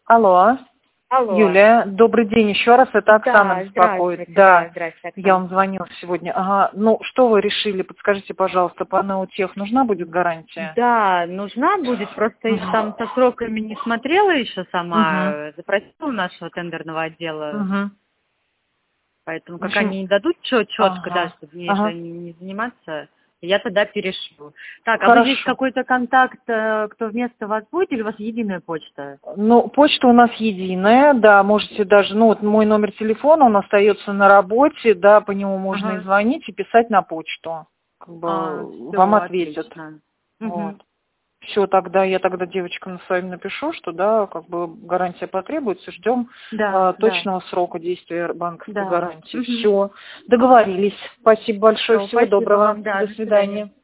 Алло, Алло. Юлия, добрый день еще раз, это Оксана беспокоит. Здравствуйте, Да, здравствуйте, я Оксана. вам звонила сегодня. Ага, ну что вы решили, подскажите, пожалуйста, по Неотех нужна будет гарантия? Да, нужна будет, просто Мгм. там со сроками не смотрела еще Мгм. сама, запросила у нашего тендерного отдела, Мгм. поэтому В как общем, они не дадут четко, да, ага, чтобы мне это ага, не заниматься, я тогда перешлю. Так, а вы здесь хорошо. какой-то контакт, кто вместо вас будет, или у вас единая почта? Ну, почта у нас единая, да, можете даже, ну, вот мой номер телефона, он остается на работе, да, по нему можно и Ага. звонить, и писать на почту. Как бы вам Все, ответят. отлично. Вот. Мгм. Все, тогда я тогда девочкам своим напишу, что да, как бы гарантия потребуется, ждем Да, да, точного срока действия банковской да. гарантии. Все, договорились. Спасибо большое, Все, всего спасибо доброго, вам, да, до до свидания. свидания.